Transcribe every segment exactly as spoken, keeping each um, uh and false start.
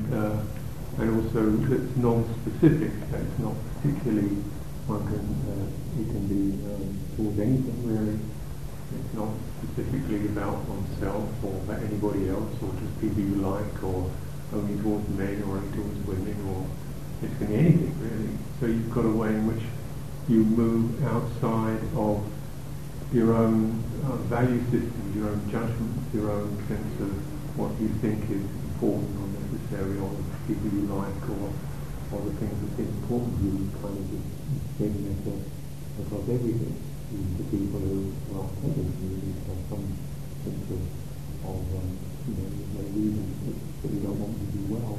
uh, and also that's non-specific. That's not particularly one can uh, it can be um, towards anything really. It's not specifically about oneself or about anybody else or just people you like or only towards men or only towards women, or it can be anything really. So you've got a way in which you move outside of your own uh, value system, your own judgments, your own sense of what you think is important or necessary, or the people you like, or or the things that seem important to you. Kind of just bringing it across everything. The people who are pleasant to you have some sense of, of um, you know, their reasons that you don't want to do well.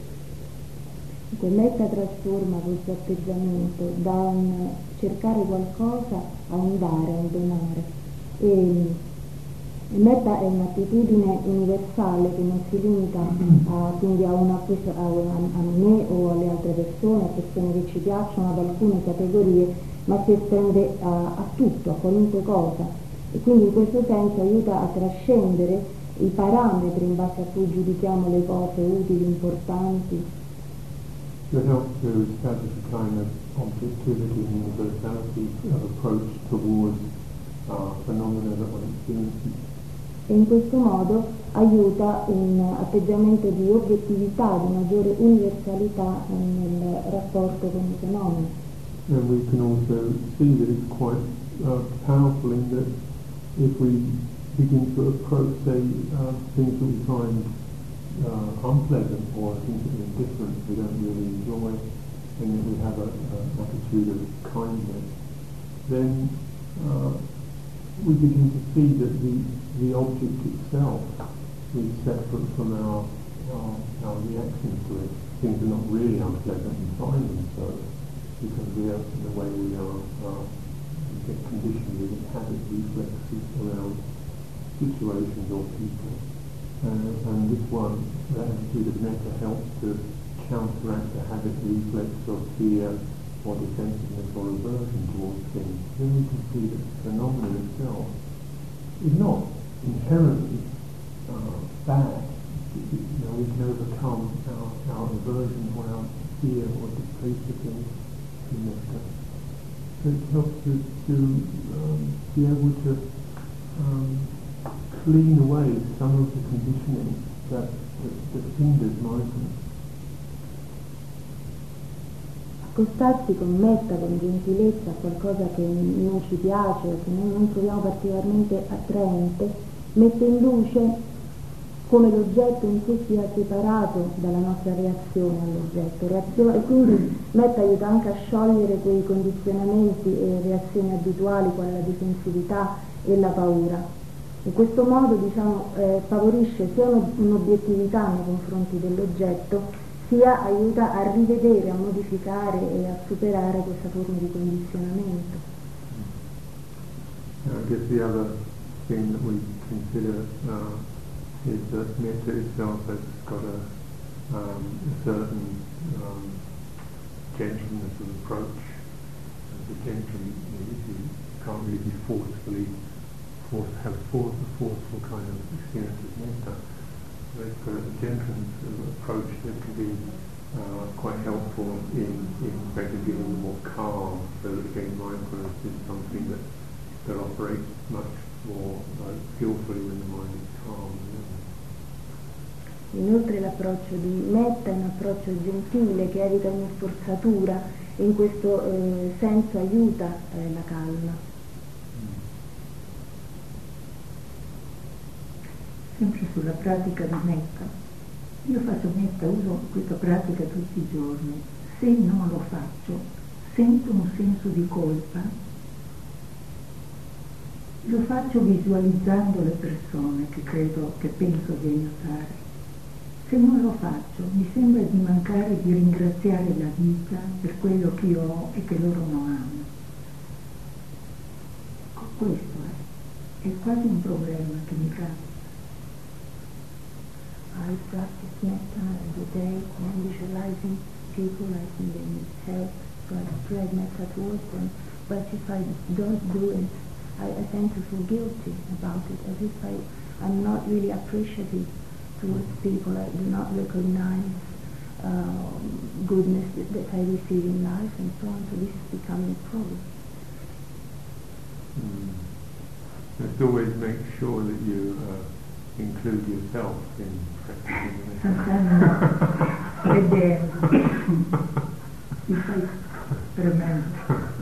Metta trasforma questo atteggiamento da un cercare qualcosa a un dare, a un donare. E, e metta è un'attitudine universale che non si limita a, quindi a, una, a, a me o alle altre persone, a persone che ci piacciono, ad alcune categorie, ma si estende a, a tutto, a qualunque cosa. E quindi in questo senso aiuta a trascendere i parametri in base a cui giudichiamo le cose utili, importanti. To help to establish a kind of objectivity and universality of approach towards uh, phenomena that one experiences. E in questo modo aiuta un atteggiamento di obiettività, di maggiore universalità nel rapporto con i fenomeni. And we can also see that it's quite uh, powerful in that if we begin to approach, say, uh, things that we find Uh, unpleasant or things that are indifferent, we don't really enjoy, and then we have an attitude of kindness, then uh, we begin to see that the, the object itself is separate from our, our, our reaction to it. Things are not really unpleasant and find them so, because we are, in the way we are, uh, we get conditioned with habit reflexes around situations or people. Uh, and this one, that attitude of metta helps to counteract the habit reflex of fear or defensiveness or aversion towards things. Then we can see that the phenomenon itself is not inherently uh, bad. You know, we can overcome our, our aversion or our fear or distaste of things through metta. So it helps to, to um, be able to um, clean away some of the conditioning that, that, that hinders mindfulness. Accostarsi con metta, con gentilezza a qualcosa che non ci piace o che noi non troviamo particolarmente attraente, mette in luce come l'oggetto in sé sia separato dalla nostra reazione all'oggetto. Reazione, e quindi metta aiuta anche a sciogliere quei condizionamenti e reazioni abituali quali la difensività e la paura. In questo modo diciamo, eh, favorisce sia un'obiettività nei confronti dell'oggetto, sia aiuta a rivedere, a modificare e a superare questa forma di condizionamento. I guess the other thing that we consider uh, is that metta itself has got a, um, a certain um, gentleness of approach. The gentleness, you can't really be forcefully force, have force, a forceful kind of experience of metta. There's got a gentleness of approach that can be uh, quite helpful in, in making people more calm, so that again mindfulness is something that, that operates much more uh, skillfully when the mind is calm. Inoltre l'approccio di metta è un approccio gentile che evita ogni forzatura e in questo eh, senso aiuta eh, la calma. Sempre sulla pratica di metta. Io faccio metta, uso questa pratica tutti i giorni. Se non lo faccio, sento un senso di colpa. Lo faccio visualizzando le persone che credo, che penso di aiutare. Se non lo faccio, mi sembra di mancare di ringraziare la vita per quello che io ho e che loro non hanno. Questo è, è quasi un problema che mi capita. I practice metta every day and visualizing people I think they need help, so I spread metta towards them. But if I don't do it, I, I tend to feel guilty about it, as if I, I'm not really appreciative towards people. I do not recognize uh, goodness that, that I receive in life and so on. So this is becoming a problem. Mm. Just always make sure that you uh, include yourself in practicing the metta. Vedendo. Mi fai tremendo.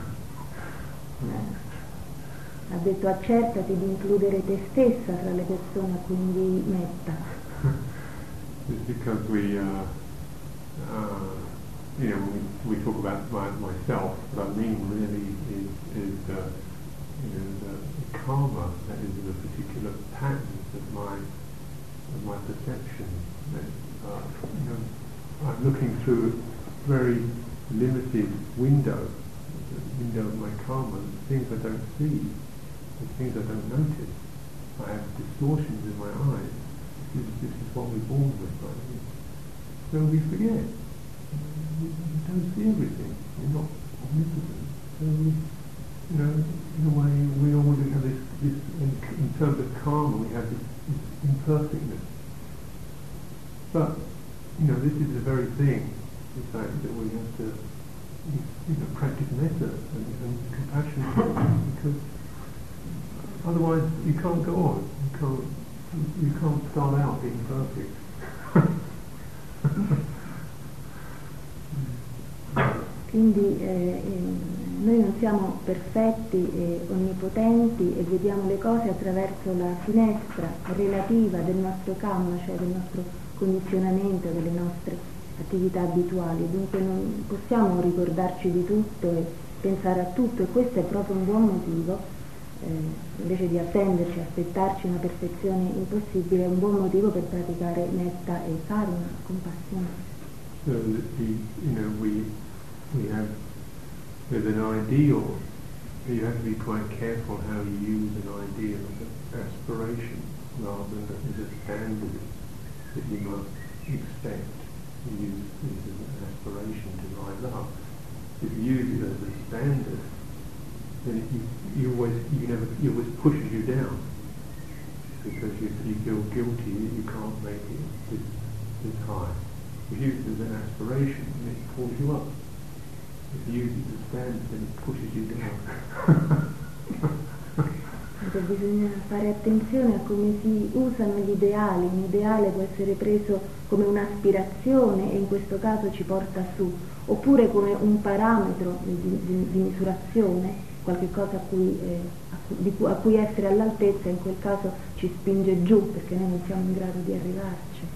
Ha detto accertati di includere te stessa tra le persone a cui invii metta. It's because we, uh, uh, you know, when we, we talk about my, myself, what I mean really is, is uh, you know, the, the karma that is the particular patterns of my of my perception. And, uh, you know, I'm looking through a very limited window, the window of my karma, things I don't see, the things I don't notice. I have distortions in my eyes. This, this is what we're born with, right? So we forget. We, we don't see everything. We're not omnipotent. So we, you know, in a way, we all have this, this in, in terms of karma, we have this, this imperfectness. But, you know, this is the very thing, the fact that we have to, you know, practice metta and, and compassion, because otherwise you can't go on. You can't, you can't start out being perfect. Quindi eh, noi non siamo perfetti e onnipotenti e vediamo le cose attraverso la finestra relativa del nostro karma, cioè del nostro condizionamento, delle nostre attività abituali, dunque non possiamo ricordarci di tutto e pensare a tutto, e questo è proprio un buon motivo, eh, invece di attenderci, aspettarci una perfezione impossibile, è un buon motivo per praticare metta e karuna, compassione. So that the, you know, we we have there's an ideal. You have to be quite careful how you use an ideal as an aspiration rather than as a standard that you must expect. You use it as an aspiration to rise up. If you use it as a standard, then it, you, you always you never it always pushes you down because you, you feel guilty that you can't make it this, this high. If you use it as an aspiration, then it pulls you up. If you use it as a standard, then it pushes you down. Bisogna fare attenzione a come si usano gli ideali. Un ideale può essere preso come un'aspirazione e in questo caso ci porta su, oppure come un parametro di, di, di misurazione, qualche cosa a cui, eh, a, cui, di cui, a cui essere all'altezza, in quel caso ci spinge giù perché noi non siamo in grado di arrivarci.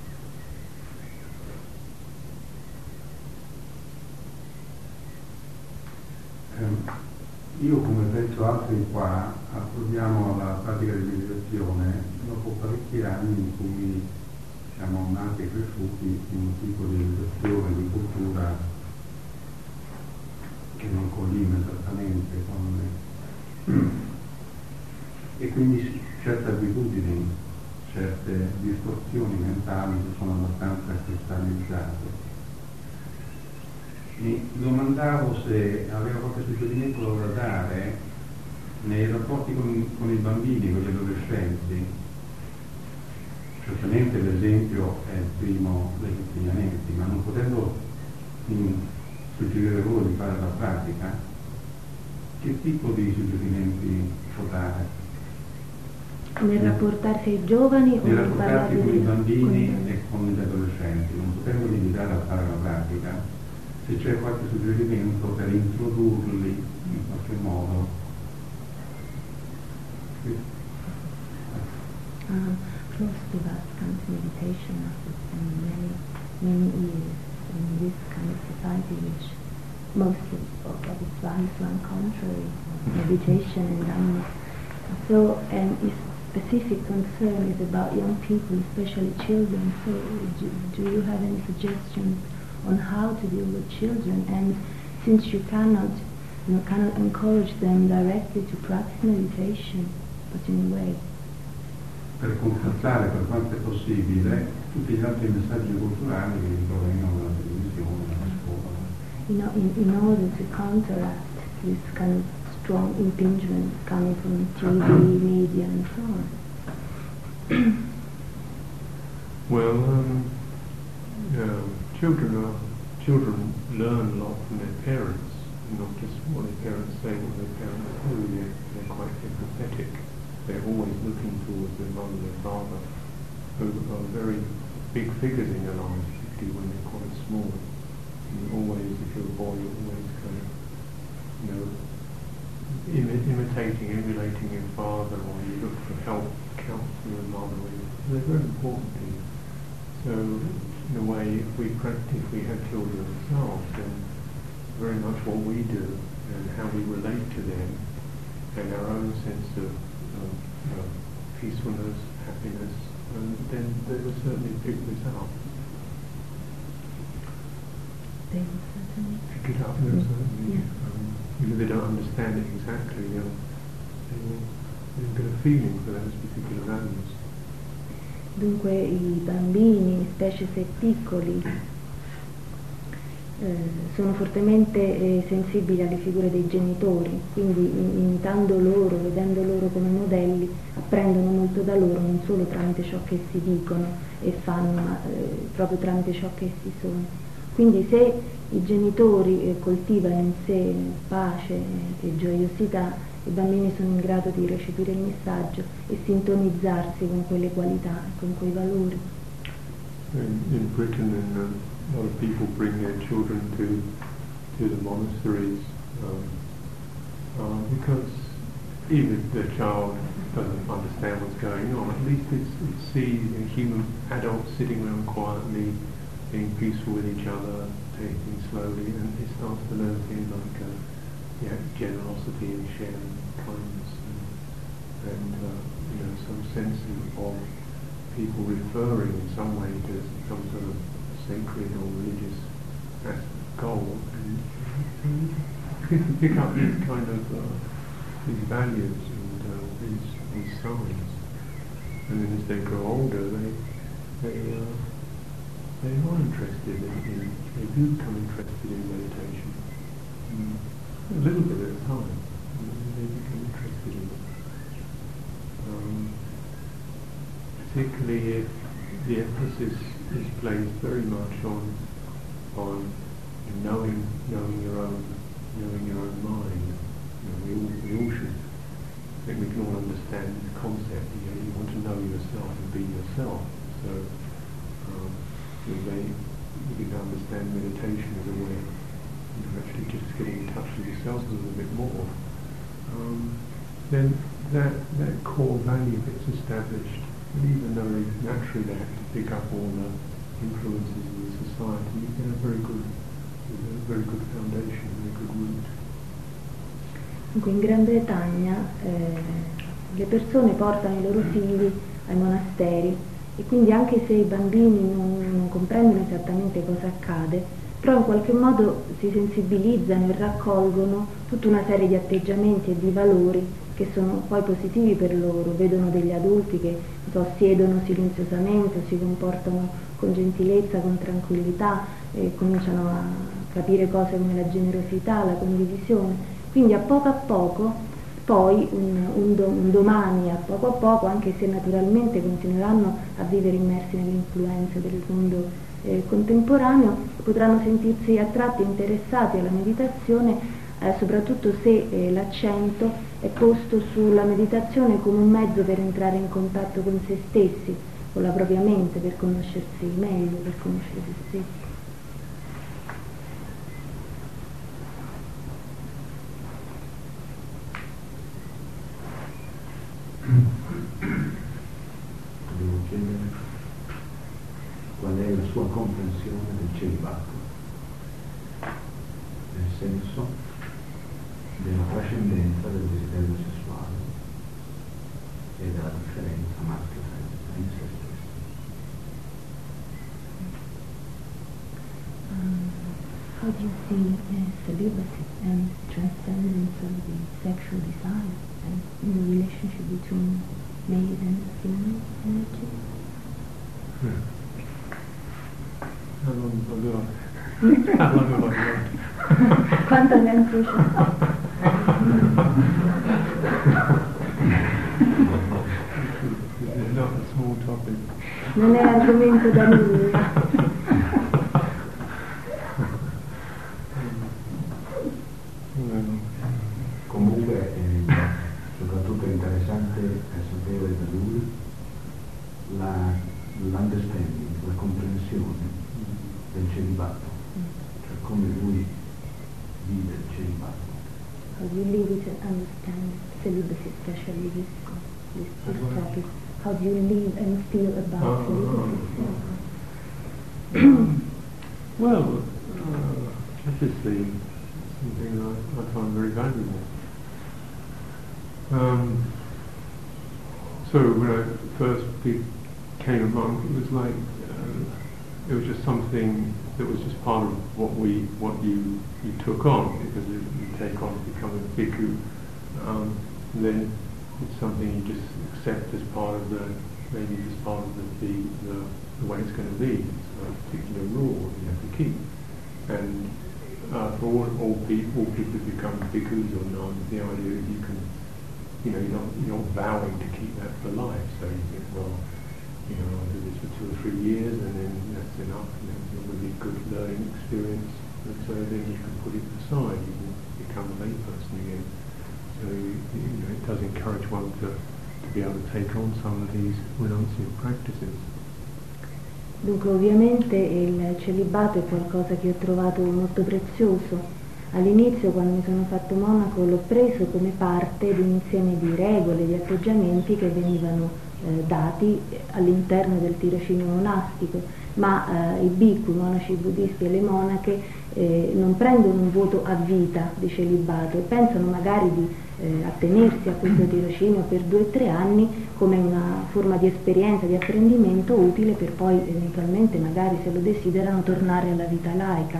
Io, come penso altri qua, approdiamo alla pratica di meditazione dopo parecchi anni in cui siamo nati e cresciuti in un tipo di educazione, di cultura che non collima esattamente con le... e quindi certe abitudini, certe distorsioni mentali che sono abbastanza cristallizzate. Mi domandavo se aveva qualche suggerimento da dare nei rapporti con, con i bambini, con gli adolescenti. Certamente l'esempio è il primo degli insegnamenti, ma non potendo mh, suggerire loro di fare la pratica, che tipo di suggerimenti può dare? Nel rapportarsi ai giovani o nel nel rapportarsi con i bambini con... e con gli adolescenti, non potendo invitare a fare la pratica, se c'è qualche suggerimento per introdurli in qualche modo. Uh, close to that kind of meditation after many, many years in this kind of society which mostly of Islam, Islam contrary, meditation and Dhamma. So, and its specific concern is about young people, especially children. So, do, do you have any suggestions on how to deal with children? And since you cannot, you know, cannot encourage them directly to practice meditation, but in a way. Per contrastare per quanto è possibile tutti gli altri messaggi culturali che provengono dalla televisione, dalla scuola. You know, in, in order to counteract this kind of strong impingement coming from T V, media, and so on. Well, um, um, children are children learn a lot from their parents, not just what their parents say, what their parents do. They're, they're quite empathetic. They're always looking towards their mother, their father, who are very big figures in their lives, particularly when they're quite small. And always, if you're a boy, you're always kind of, you know, imi- imitating, emulating your father, or you look for help, counsel your mother. They're very important to you. So, in a way, if we practice, if we have children ourselves, then very much what we do and how we relate to them, and our own sense of, of you know, peacefulness, happiness, and then they will certainly pick this up. They will certainly pick it up. They'll certainly, yeah. um, even if they don't understand it exactly, they'll, they will they'll get a feeling for those particular values. Dunque i bambini, specie se piccoli, eh, sono fortemente eh, sensibili alle figure dei genitori, quindi imitando loro, vedendo loro come modelli, apprendono molto da loro, non solo tramite ciò che si dicono e fanno, ma eh, proprio tramite ciò che essi sono. Quindi se i genitori eh, coltivano in sé pace e gioiosità, i bambini sono in grado di recepire il messaggio e sintonizzarsi con quelle qualità, con quei valori. In, in Britain, and, uh, a lot of people bring their children to to the monasteries um, uh, because even if the child doesn't understand what's going on, at least it's, it sees a human adults sitting around quietly, being peaceful with each other, taking slowly, and it starts to learn things like uh, yeah, generosity and sharing, kindness, and, and uh, you know, some sense of people referring in some way to some sort of sacred or religious goal, and so you can pick up these kind of uh, these values and uh, these these signs, and then as they grow older, they they uh, they are interested in, in they do become interested in meditation. Mm. A little bit at a time, and then they become interested in it. Um, particularly if the emphasis is placed very much on on knowing knowing your own knowing your own mind. You know, we all we all should. I think we can all understand the concept. You know, you want to know yourself and be yourself. So um, they you can understand meditation as a way. You're actually just getting in touch with yourself a little bit more, um, then that that core value gets established. And even though they naturally they have to pick up all the influences of the society, you get a very good, a very good foundation, a very good root. Dunque in Gran Bretagna eh, le persone portano i loro figli ai monasteri e quindi anche se i bambini non, non comprendono esattamente cosa accade, però in qualche modo si sensibilizzano e raccolgono tutta una serie di atteggiamenti e di valori che sono poi positivi per loro. Vedono degli adulti che so, siedono silenziosamente, si comportano con gentilezza, con tranquillità, e cominciano a capire cose come la generosità, la condivisione. Quindi a poco a poco, poi un, un, do, un domani, a poco a poco, anche se naturalmente continueranno a vivere immersi nelle influenze del mondo Eh, contemporaneo, potranno sentirsi attratti e interessati alla meditazione, eh, soprattutto se eh, l'accento è posto sulla meditazione come un mezzo per entrare in contatto con se stessi, con la propria mente, per conoscersi meglio, per conoscere se stessi. Devo chiedere qual è la sua comprensione del celibato, nel senso della trascendenza del desiderio sessuale e della differenza maschio-femminile in se stesso. Um, how do you see uh, celibacy and transcendence of the sexual desire and in the relationship between male and female energy? Yeah. How long ago? How long have I got? Quanto tempo c'è? This is not a small topic. Non è argomento da nulla. del celibato, cioè come lui vive il celibato. How do you live it and understand celibacy, especially this, this, this topic? How do you live and feel about oh, celibacy? oh. Well, uh, obviously, something I, I find very valuable. Um, so when I first became a monk, it was like uh, it was just something that was just part of what we, what you, you took on, because you, you take on becoming a bhikkhu. Um, and then it's something you just accept as part of the, maybe as part of the, the, the, the way it's going to be. It's a particular rule you have to keep. And uh, for all, all people, all people who become bhikkhus or nuns, the idea that you can, you know, you're not, you're not vowing to keep that for life. So you think, well, you know, I'll do this for two or three years and then that's enough, and it's a really good learning experience, and so then you can put it aside, you can become a layperson again. So you, you know, it does encourage one to, to be able to take on some of these renunciate practices. Dunque ovviamente il celibato è qualcosa che ho trovato molto prezioso. All'inizio, quando mi sono fatto monaco, l'ho preso come parte di un insieme di regole, di atteggiamenti che venivano eh, dati all'interno del tirocinio monastico, ma eh, i bhikkhu, i monaci buddisti e le monache eh, non prendono un voto a vita di celibato e pensano magari di eh, attenersi a questo tirocinio per due o tre anni come una forma di esperienza, di apprendimento utile per poi eventualmente, magari se lo desiderano, tornare alla vita laica.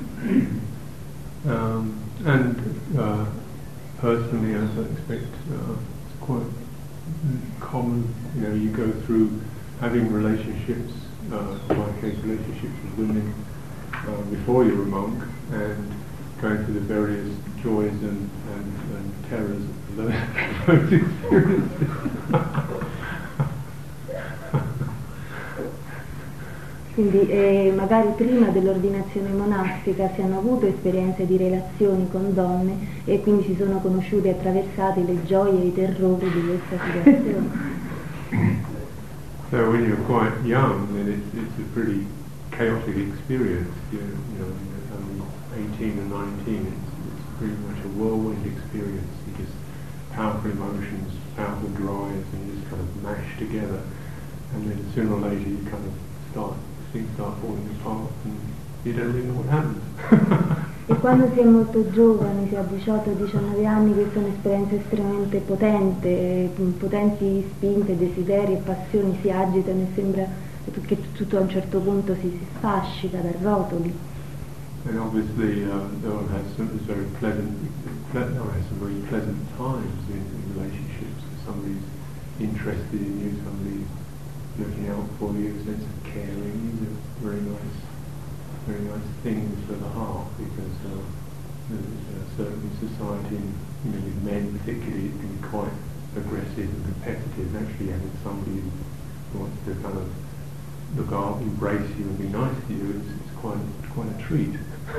Um, and uh, personally, as I expect, uh, it's quite common, you know, you go through having relationships, uh, in my case relationships with women, uh, before you're a monk, and going through the various joys and, and, and terrors of those, those experiences. Quindi eh, magari prima dell'ordinazione monastica si hanno avuto esperienze di relazioni con donne e quindi si sono conosciuti e attraversati le gioie e i terrori di questa situazione. So when you're quite young, then it's, it's a pretty chaotic experience. You, you know, when you're only eighteen or nineteen, it's, it's pretty much a whirlwind experience. You just powerful emotions, powerful drives, and you just kind of mash together. And then sooner or later you kind of start things start falling apart and you don't really know what happens. E quando si è molto giovani, si ha diciotto diciannove anni, questa è un'esperienza estremamente potente, potenti spinte, desideri e passioni si agitano e sembra che tutto a un certo punto si, si sfascica da rotoli. And obviously um, Noah has some very pleasant, Noah has some very pleasant times in, in relationships. If somebody's interested in you, somebody's looking out for you, a sense of caring, these are very nice, very nice things for the heart, because uh, there's uh, certainly society, you know, with men particularly, it can be quite aggressive and competitive. Actually having somebody who wants to kind of look out, embrace you and be nice to you, it's, it's quite, quite a treat.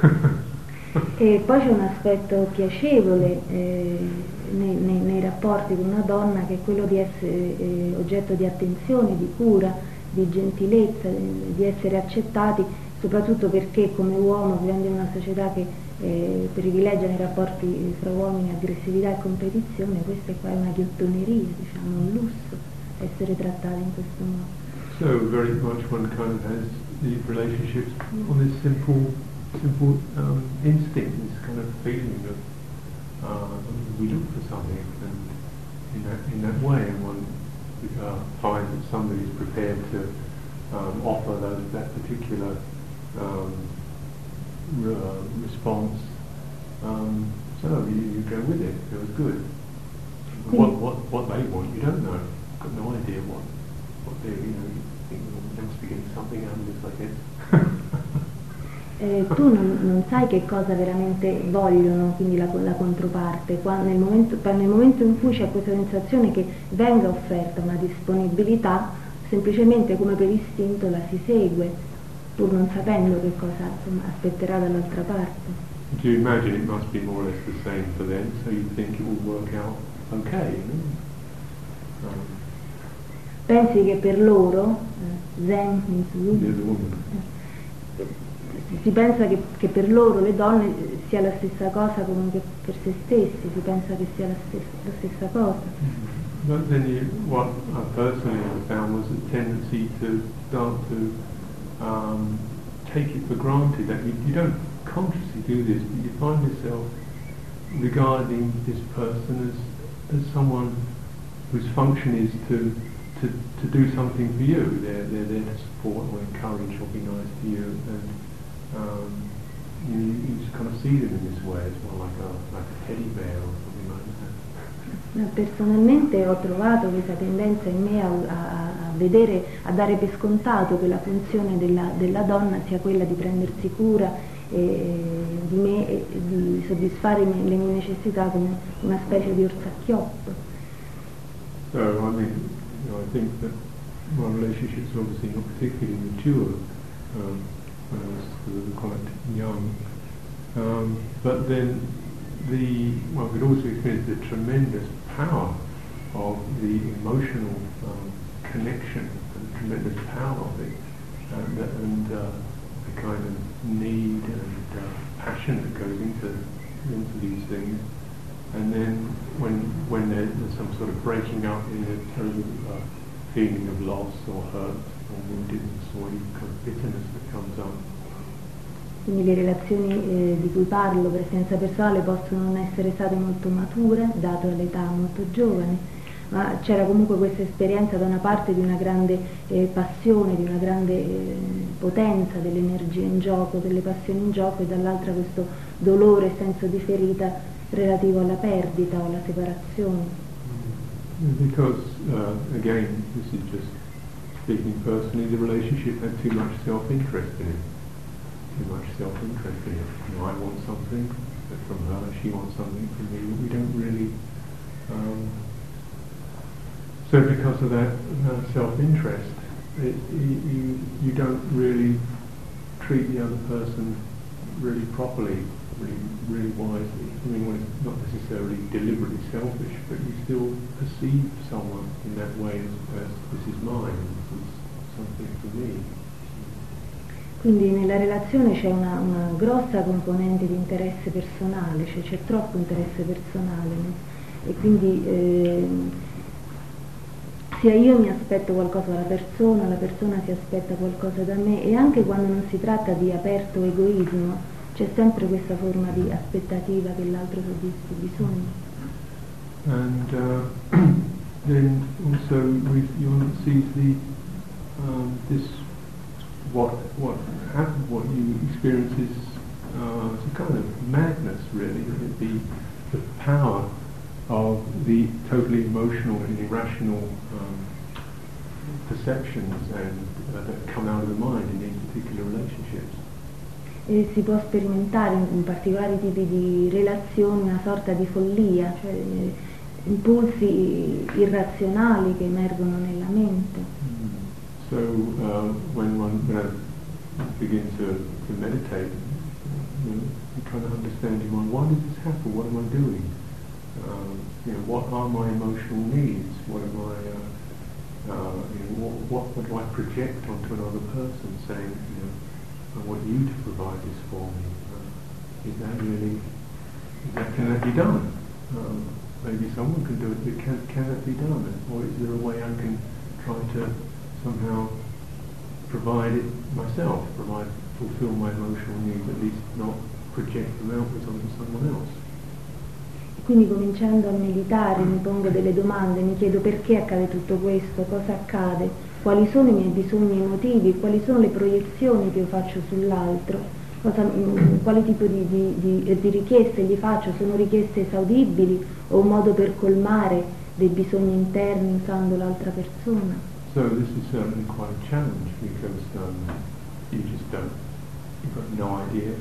E poi c'è un aspetto piacevole eh, nei, nei, nei rapporti con una donna, che è quello di essere eh, oggetto di attenzione, di cura, di gentilezza, eh, di essere accettati, soprattutto perché come uomo, vivendo in una società che eh, privilegia nei rapporti fra uomini aggressività e competizione, questa qua è una ghiottoneria, diciamo, un lusso essere trattati in questo modo. So very much one kind of has these relationships on this simple simple um, instinct, this kind of feeling of uh, we look for something, and in that in that way, and one uh, finds that somebody is prepared to um, offer those, that particular um, re- uh, response. Um, so you, you go with it. It was good. What what what they want, you don't know. You've got no idea what what they you know. You think, well, they must be getting something out of this, I guess. Eh, tu non, non sai che cosa veramente vogliono, quindi la, la controparte, qua, nel, momento, nel momento in cui c'è questa sensazione che venga offerta una disponibilità, semplicemente come per istinto la si segue, pur non sapendo che cosa, insomma, aspetterà dall'altra parte. Do you imagine it must be more or less the same for them, so you think it will work out okay, you know? um, Pensi che per loro, eh, Zen, the other woman. si pensa che, che per loro le donne sia la stessa cosa come che per se stessi, si pensa che sia la stessa, la stessa cosa. But then you, what I personally found was a tendency to start to um, take it for granted that you, you don't consciously do this, but you find yourself regarding this person as, as someone whose function is to, to, to do something for you. They're, they're there to support or encourage or be nice to you, and um, you, you just kind of see them in this way. It's more like a, like a teddy bear or something like that. Personalmente ho trovato questa tendenza in me a, a, a vedere, a dare per scontato che la funzione della, della donna sia quella di prendersi cura e, di me e di soddisfare me, le mie necessità come una specie di orsacchiotto. So, I mean, you know, I think that my relationship's obviously not particularly mature um, when I was sort of quite young, um, but then the, well, we'd also experienced the tremendous power of the emotional um, connection and the tremendous power of it, and, and uh, the kind of need and uh, passion that goes into into these things. And then when when there's some sort of breaking up in a terrible uh, feeling of loss or hurt or woundedness or even kind of bitterness that comes up. Quindi le relazioni eh, di cui parlo per esperienza personale possono non essere state molto mature, dato l'età molto giovane, ma c'era comunque questa esperienza da una parte di una grande eh, passione, di una grande eh, potenza dell'energia in gioco, delle passioni in gioco, e dall'altra questo dolore, senso di ferita relativo alla perdita o alla separazione. Because, uh, again, this is just speaking personally, the relationship had too much self-interest in it. Too much self-interest in it. You know, I want something from her, she wants something from me. We don't really. Um, so because of that uh, self-interest, it, you you don't really treat the other person really properly, really really wisely. I mean, well, it's not necessarily deliberately selfish, but you still perceive someone in that way as, as this is mine, this is something for me. Quindi nella relazione c'è una, una grossa componente di interesse personale, cioè c'è troppo interesse personale, no? E quindi eh, sia io mi aspetto qualcosa dalla persona, la persona si aspetta qualcosa da me, e anche quando non si tratta di aperto egoismo c'è sempre questa forma di aspettativa che l'altro soddisfi i bisogni. And uh, then also we, you see the um, this what what happens, what you experience is uh, it's a kind of madness, really. The the power of the totally emotional and irrational um, perceptions and uh, that come out of the mind in these particular relationships. E si può sperimentare in particolari tipi di relazioni una sorta di follia, cioè eh, impulsi irrazionali che emergono nella mente. Mm. So uh, when one when I begin to, to meditate, you know, you kind of understand in mind, why does this happen? What am I doing? Um, you know, what are my emotional needs? What am I? Uh, uh, you know, what, what, what do I project onto another person, saying, you know, I want you to provide this for me? Uh, is that really? Is that, can that be done? Um, maybe someone can do it, but can can that be done? Or is there a way I can try to somehow provide it myself, provide, fulfill my emotional needs, at least not project them outwards onto someone else. Quindi cominciando a meditare mi pongo delle domande, mi chiedo perché accade tutto questo, cosa accade, quali sono i miei bisogni emotivi, quali sono le proiezioni che io faccio sull'altro, cosa, quale tipo di, di, di, di richieste gli faccio, sono richieste esaudibili o un modo per colmare dei bisogni interni usando l'altra persona. So this is certainly quite a challenge because um, you just don't, you've got no idea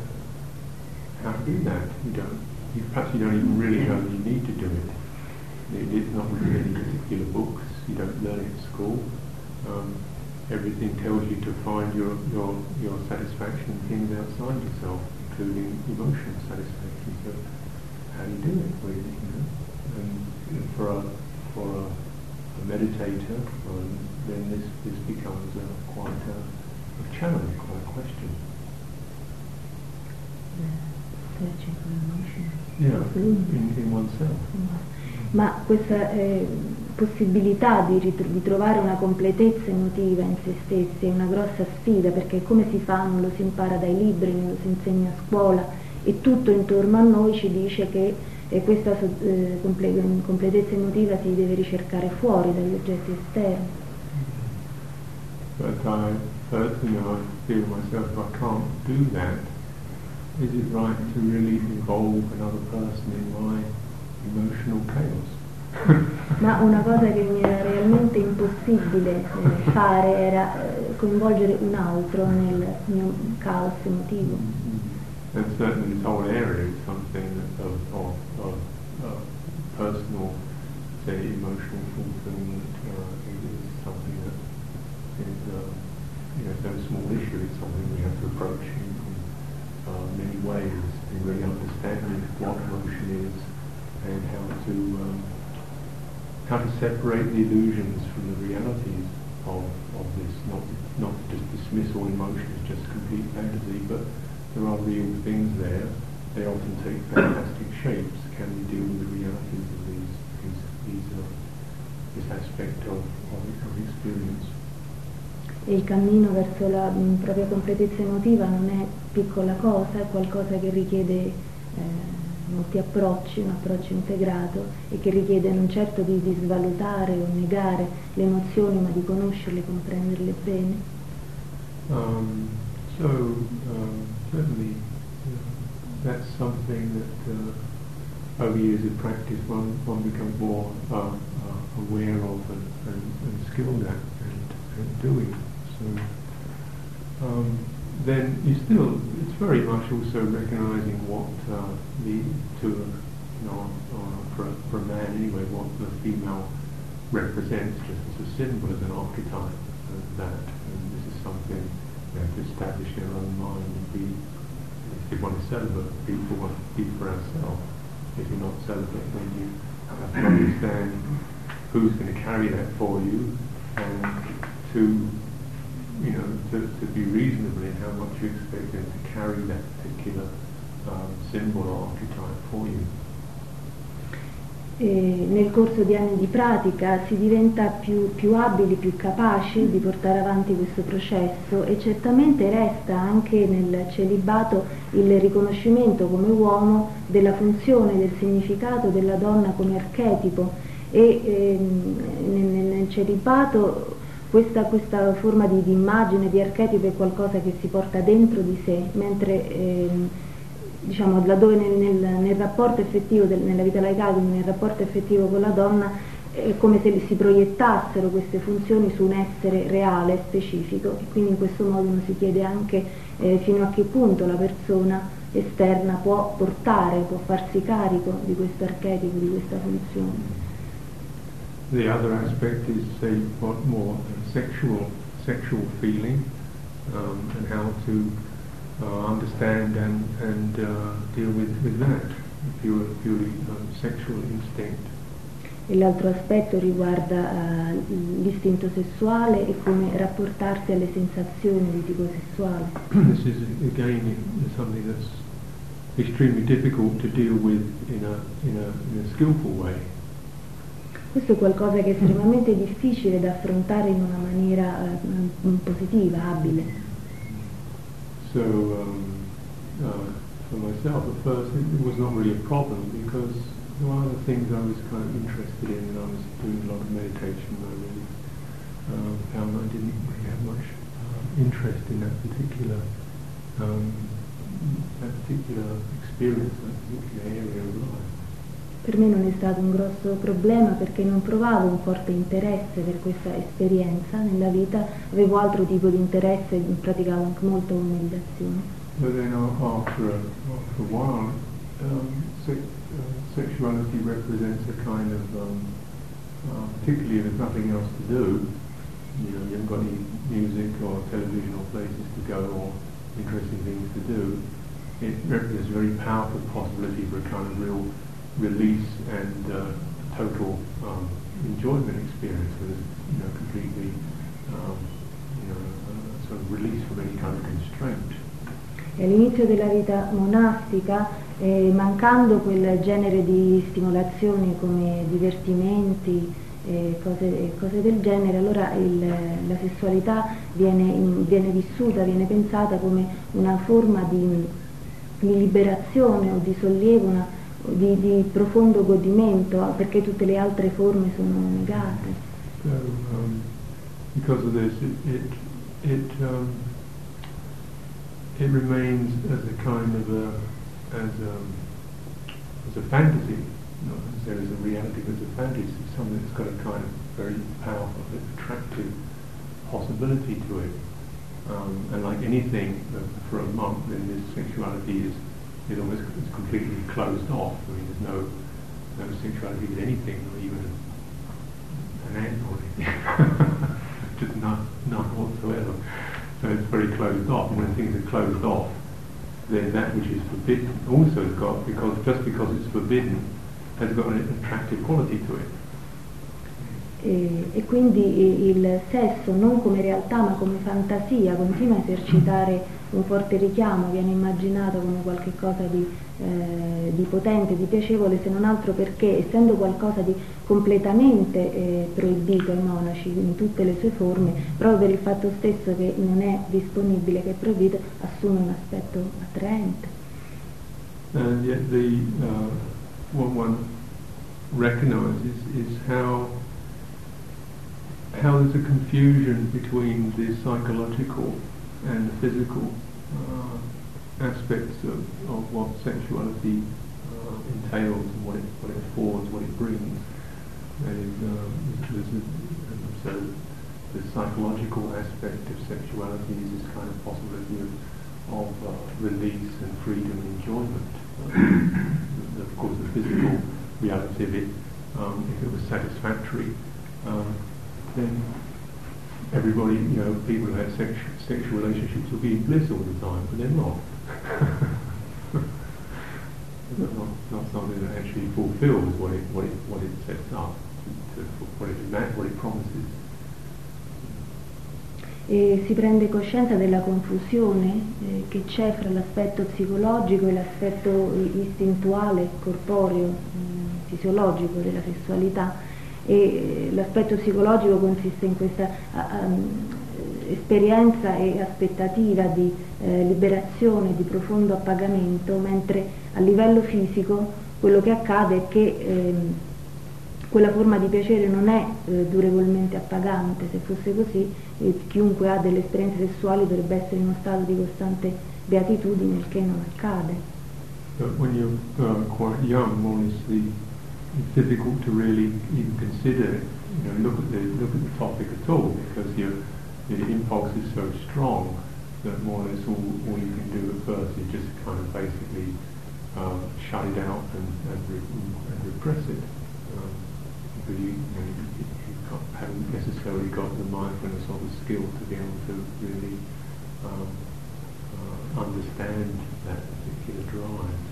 how to do that. You don't, you, perhaps you don't even really know you need to do it. it it's not really any particular books, you don't learn it at school. Um, everything tells you to find your, your, your satisfaction in things outside yourself, including emotional satisfaction. So how do you do it, really? You know? And you know, for a, for a, a meditator, um, then this, this becomes uh, quite a, a challenge, quite a question. searching for emotion. Yeah, in, in oneself. Ma questa eh, possibilità di, ritro- di trovare una completezza emotiva in se stessi è una grossa sfida, perché come si fa? Non lo si impara dai libri, non lo si insegna a scuola, e tutto intorno a noi ci dice che eh, questa eh, comple- completezza emotiva si deve ricercare fuori dagli oggetti esterni. But I personally, I feel myself, if I can't do that, is it right to really involve another person in my emotional chaos? Ma una cosa che mi era realmente impossibile eh, fare era eh, coinvolgere un altro nel mio caos emotivo. Mm-hmm. And certainly this whole area is something that of, of, of uh, personal, say, emotional fulfillment uh, is something that is, uh, you know, no small issue. It's something we have to approach in uh, many ways, in really understanding what emotion is and how to um, how to separate the illusions from the realities of, of this, not not just dismiss all emotion as just complete fantasy, but there are real things there. They often take fantastic shapes. Can we deal with the realities of these, these, these uh, this aspect of, of, of experience? E il cammino verso la mh, propria completezza emotiva non è piccola cosa, è qualcosa che richiede eh, molti approcci, un approccio integrato, e che richiede non certo di, di svalutare o negare le emozioni, ma di conoscerle, comprenderle bene. Um, so um, certainly uh, that's something that uh, over years of practice one, one becomes more uh, uh, aware of and, and, and skilled at and, and doing. So um, then you still, it's very much also recognizing what uh, the, to, you know, uh, for, for a man anyway, what the female represents just as a symbol, as an archetype of that. And this is something we have to establish in our own mind and be, if one is celibate, be for, one, be for ourselves. If you're not celibate, then you have to understand who's going to carry that for you, and to you know, to, to be reasonable in how much you expect them to carry that particular um, symbol or archetype for you. E nel corso di anni di pratica si diventa più, più abili, più capaci di portare avanti questo processo, e certamente resta anche nel celibato il riconoscimento come uomo della funzione, del significato della donna come archetipo, e ehm, nel, nel celibato Questa, questa forma di, di immagine, di archetipo è qualcosa che si porta dentro di sé, mentre eh, diciamo laddove nel, nel, nel rapporto effettivo, del, nella vita laicale, nel rapporto effettivo con la donna, è come se si proiettassero queste funzioni su un essere reale, specifico, e quindi in questo modo uno si chiede anche eh, fino a che punto la persona esterna può portare, può farsi carico di questo archetipo, di questa funzione. The other aspect is, say, what more sexual, sexual feeling, um, and how to uh, understand and, and uh, deal with, with that, pure, purely um, sexual instinct. E l'altro aspetto riguarda uh, l'istinto sessuale e come rapportarsi alle sensazioni di tipo sessuale. This is again something that's extremely difficult to deal with in a, in a, in a skillful way. Questo è qualcosa che è estremamente difficile da affrontare in una maniera uh, positiva, abile. So um, uh, for myself at first it was not really a problem, because one of the things I was kind of interested in, and I was doing a lot of meditation, I really uh, found I didn't really have much uh, interest in that particular um, that particular experience, that particular area of life. Per me non è stato un grosso problema, perché non provavo un forte interesse per questa esperienza nella vita, avevo altro tipo di interesse, praticavo anche molto meditazione. But then after a, after a while, um, se- uh, sexuality represents a kind of, um, uh, particularly if there's nothing else to do, you know, you haven't got any music or television or places to go or interesting things to do, it represents a very powerful possibility for a kind of real release and uh, total um, enjoyment experience, with you know completely um, you know uh, sort of release from any kind of constraint. E all'inizio della vita monastica, eh, mancando quel genere di stimolazioni come divertimenti, eh, cose, cose del genere, allora il, la sessualità viene, in, viene vissuta, viene pensata come una forma di, di liberazione o di sollievo, una, di, di profondo godimento, perché tutte le altre forme sono negate. So, um, because of this, it it it, um, it remains as a kind of a as a as a fantasy, not necessarily as a reality, but as a fantasy, something that's got a kind of very powerful, attractive possibility to it. Um, and like anything, uh, for a monk, then this sexuality is is almost is completely closed off. I mean, there's no no sexuality with anything, or even an ant or anything. Just none, none whatsoever. So it's very closed off. And when things are closed off, then that which is forbidden also has got, because just because it's forbidden, has got an attractive quality to it. E, e quindi il sesso non come realtà ma come fantasia continua a esercitare un forte richiamo, viene immaginato come qualcosa di, eh, di potente, di piacevole, se non altro perché, essendo qualcosa di completamente eh, proibito ai monaci in tutte le sue forme, proprio per il fatto stesso che non è disponibile, che è proibito, assume un aspetto attraente. And yet the uh, what one recognizes is how how there's a confusion between the psychological and the physical uh, aspects of, of what sexuality uh, entails and what it, what it affords, what it brings. And um, so the psychological aspect of sexuality is this kind of possibility of, of uh, release and freedom and enjoyment. Uh, of course, the physical reality of it, um, if it was satisfactory, um, then everybody, you know, people who had sex, sexual relationships will be in bliss all the time, but they're not. They're not, not something that actually fulfills what it, what it, what it sets up, to, to, what, it, what it promises. E si prende coscienza della confusione eh, che c'è fra l'aspetto psicologico e l'aspetto istintuale, corporeo, mh, fisiologico della sessualità. E l'aspetto psicologico consiste in questa um, esperienza e aspettativa di eh, liberazione, di profondo appagamento, mentre a livello fisico quello che accade è che ehm, quella forma di piacere non è eh, durevolmente appagante. Se fosse così, eh, chiunque ha delle esperienze sessuali dovrebbe essere in uno stato di costante beatitudine, il che non accade. But when you're uh, quite young, one is the it's difficult to really even consider, you know, look at the look at the topic at all, because your the impulse is so strong that more or less all, all you can do at first is just kind of basically uh, shut it out and and, re- and repress it, um, because you, you know, you, you got, haven't necessarily got the mindfulness or the skill to be able to really um, uh, understand that particular drive.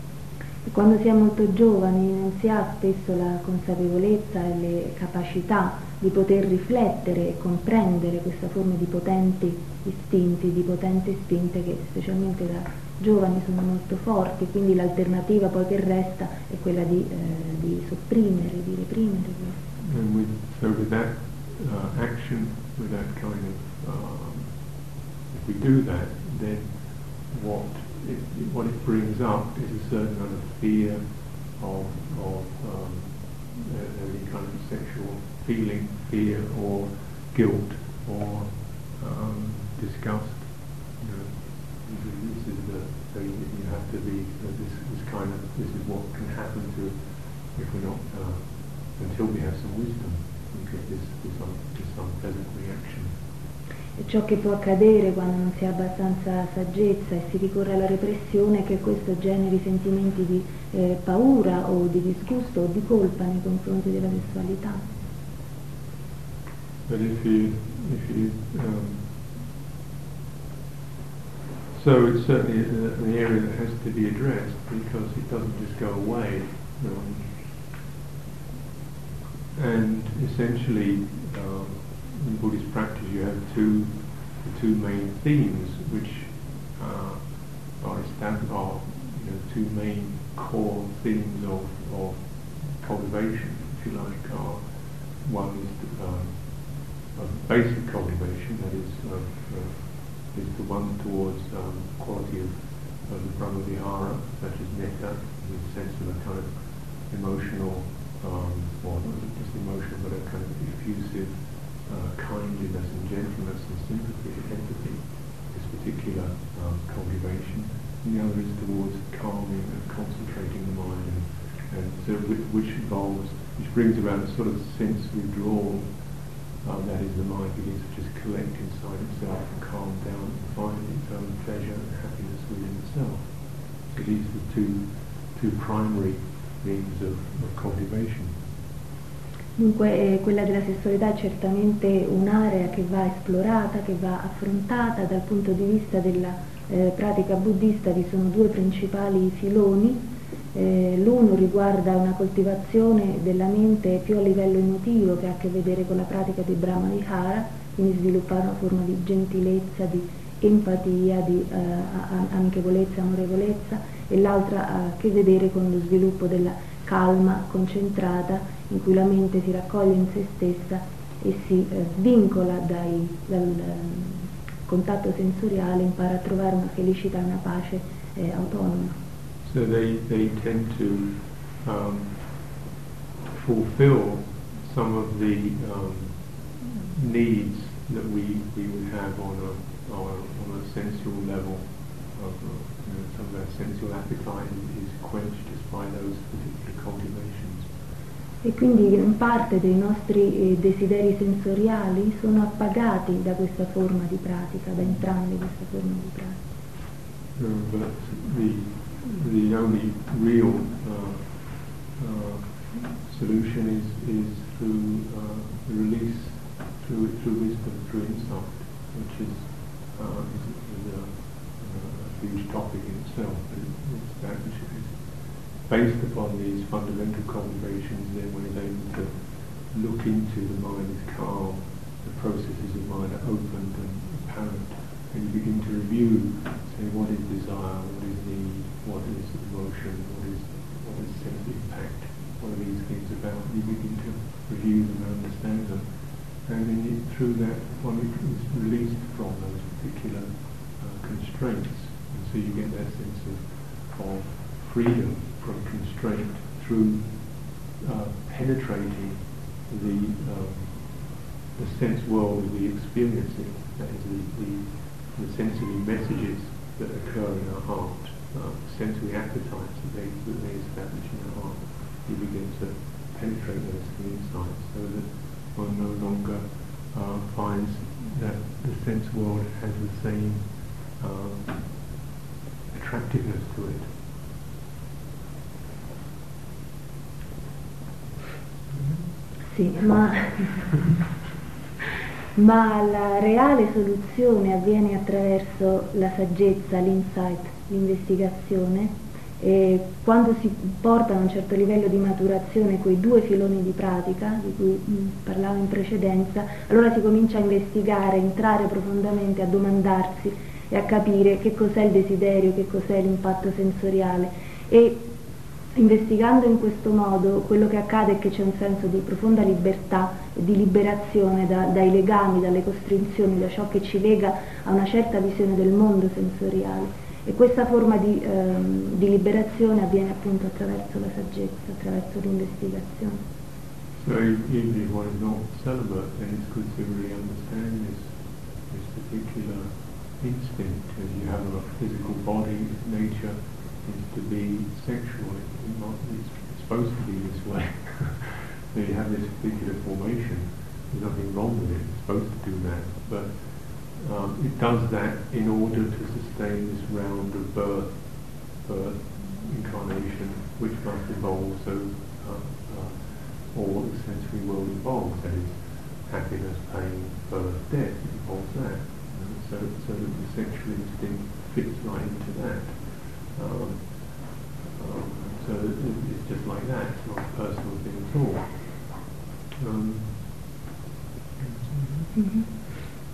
E quando si è molto giovani non si ha spesso la consapevolezza e le capacità di poter riflettere e comprendere questa forma di potenti istinti, di potenti spinte che specialmente da giovani sono molto forti, quindi l'alternativa poi che resta è quella di, eh, di sopprimere, di reprimere questo. And with, so with that uh, action, with that kind of, um, if we do that, then what It, it, what it brings up is a certain kind of fear of, of um, uh, any kind of sexual feeling, fear or guilt or um, disgust. You know, this is the thing that you have to be. Uh, this, this kind of this is what can happen to if we're not uh, until we have some wisdom. We get this this, un, this unpleasant reaction. E ciò che può accadere quando non si ha abbastanza saggezza e si ricorre alla repressione è che questo generi sentimenti di eh, paura o di disgusto o di colpa nei confronti della sessualità. But if you, if you, um, so it's certainly an area that has to be addressed because it doesn't just go away. Um, and essentially, um, in Buddhist practice you have two the two main themes which uh, two main core themes of, of cultivation, if you like, are one is the, um, of basic cultivation, that is, uh, uh, is the one towards um, quality of, of the Brahma-vihara, such as metta, with a sense of a kind of emotional, um, or not just emotional, but a kind of effusive uh, kindliness and gentleness and sympathy and empathy, this particular um, cultivation. And the other is towards calming and concentrating the mind, and, and so which, which involves, which brings about a sort of sense withdrawal. Uh, that is, the mind begins to just collect inside itself and calm down and find its own pleasure and happiness within itself. So these are the two, two primary means of, of cultivation. Dunque eh, quella della sessualità è certamente un'area che va esplorata, che va affrontata. Dal punto di vista della eh, pratica buddista vi sono due principali filoni. Eh, l'uno riguarda una coltivazione della mente più a livello emotivo, che ha a che vedere con la pratica di Brahma-vihara, quindi sviluppare una forma di gentilezza, di empatia, di eh, amichevolezza, amorevolezza, e l'altra ha a che vedere con lo sviluppo della calma concentrata, in cui la mente si raccoglie in se stessa e si eh, svincola dai, dal eh, contatto sensoriale, impara a trovare una felicità e una pace eh, autonoma. So they, they tend to um, fulfill some of the um, needs that we, we would have on a, on a, on a sensual level. Of, uh, you know, some of our sensual appetite is quenched just by those particular cultivations. E quindi gran parte dei nostri eh, desideri sensoriali sono appagati da questa forma di pratica, da entrambe queste forme di pratica. Uh, but the the only real uh, uh, solution is, is through uh, the release, through through wisdom, through insight, which is, uh, is, is a, a huge topic in itself. But it's that which is based upon these fundamental cultivations. Then one is able to look into the mind is calm, the processes of mind are opened and apparent, and you begin to review, say, what is desire, what is need, what is emotion, what is what is sense impact, what are these things about. You begin to review them and understand them, and then you, through that one is released from those particular uh, constraints, and so you get that sense of, of freedom from constraint through uh, penetrating the um, the sense world of the experiencing, that is the, the, the sensory messages that occur in our heart. Uh, sensory appetites that they, that they establish in the heart, you begin to penetrate those to the inside, so that one no longer uh, finds that the sense world has the same um, attractiveness to it. Sì, ma, ma la reale soluzione avviene attraverso la saggezza, l'insight, l'investigazione, e quando si portano a un certo livello di maturazione quei due filoni di pratica di cui mh, parlavo in precedenza, allora si comincia a investigare, a entrare profondamente, a domandarsi e a capire che cos'è il desiderio, che cos'è l'impatto sensoriale, e investigando in questo modo quello che accade è che c'è un senso di profonda libertà, di liberazione da, dai legami, dalle costrizioni, da ciò che ci lega a una certa visione del mondo sensoriale. E questa forma di, ehm, di liberazione avviene appunto attraverso la saggezza, attraverso l'investigazione. So even if one is not celibate, then it's good to really understand this, this particular instinct. As you have a physical body, its nature is to be sexual. It, not, it's supposed to be this way. So you have this particular formation. There's nothing wrong with it. It's supposed to do that, but Um, it does that in order to sustain this round of birth, birth, incarnation, which must evolve, so uh, uh, all the sensory world evolves, that is, happiness, pain, birth, death, it evolves that. You know, so, so that the sexual instinct fits right into that. Um, um, so it, it's just like that, it's not a personal thing at all. Um, mm-hmm.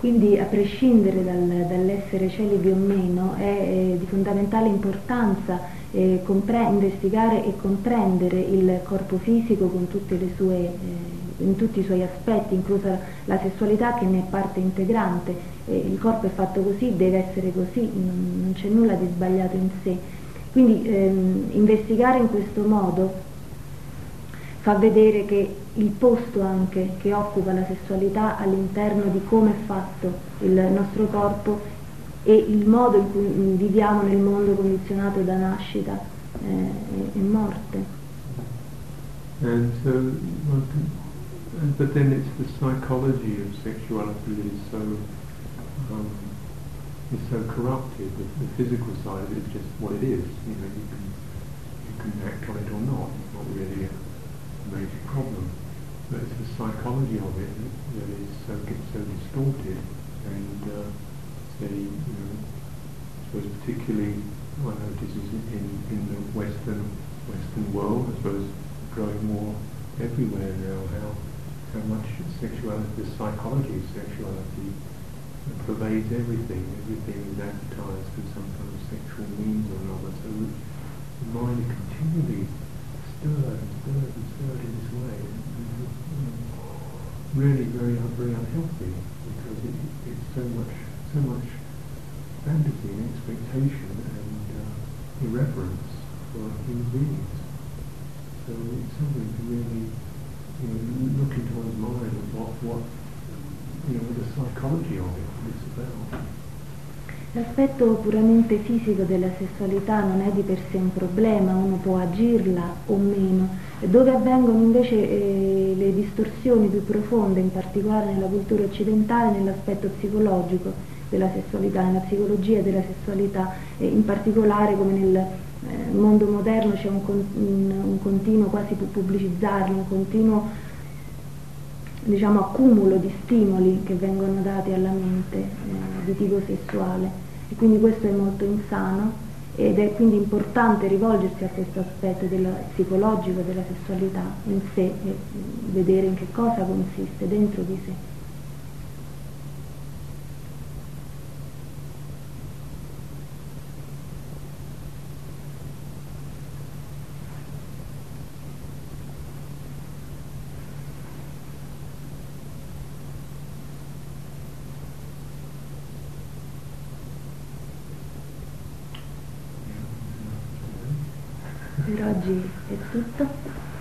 Quindi a prescindere dal, dall'essere celibi o meno è, è di fondamentale importanza eh, investigare e comprendere il corpo fisico con tutte le sue, eh, in tutti i suoi aspetti, inclusa la sessualità che ne è parte integrante. Eh, il corpo è fatto così, deve essere così, non, non c'è nulla di sbagliato in sé. Quindi ehm, investigare in questo modo fa vedere che il posto anche che occupa la sessualità all'interno di come è fatto il nostro corpo e il modo in cui viviamo nel mondo condizionato da nascita eh, e, e morte. And so, one can, and, but then it's the psychology of sexuality that is so um, is so corrupted. The, the physical side of it is just what it is. You know, you can you can act on it or not. It's not really a major problem. But it's the psychology of it that is so gets so distorted, and uh, say, you know, I suppose particularly I notice is in in the Western Western world, I suppose growing more everywhere now, how how much sexuality, the psychology of sexuality pervades everything. Everything is advertised through some kind of sexual means or another. So the mind is continually stirred and stirred and stirred in this way. Really very very unhealthy, because it, it's so much so much fantasy and expectation and uh, irreverence for human beings. So it's something to really, you know, look into one's mind and what what you know the psychology of it, what it's about. L'aspetto puramente fisico della sessualità non è di per sé un problema, uno può agirla o meno. Dove avvengono invece eh, le distorsioni più profonde, in particolare nella cultura occidentale, nell'aspetto psicologico della sessualità, nella psicologia della sessualità, e in particolare come nel eh, mondo moderno c'è un, con, un, un continuo, quasi pubblicizzarlo, un continuo diciamo accumulo di stimoli che vengono dati alla mente eh, di tipo sessuale, e quindi questo è molto insano, ed è quindi importante rivolgersi a questo aspetto della, psicologico della sessualità in sé e vedere in che cosa consiste dentro di sé. Per oggi è tutto.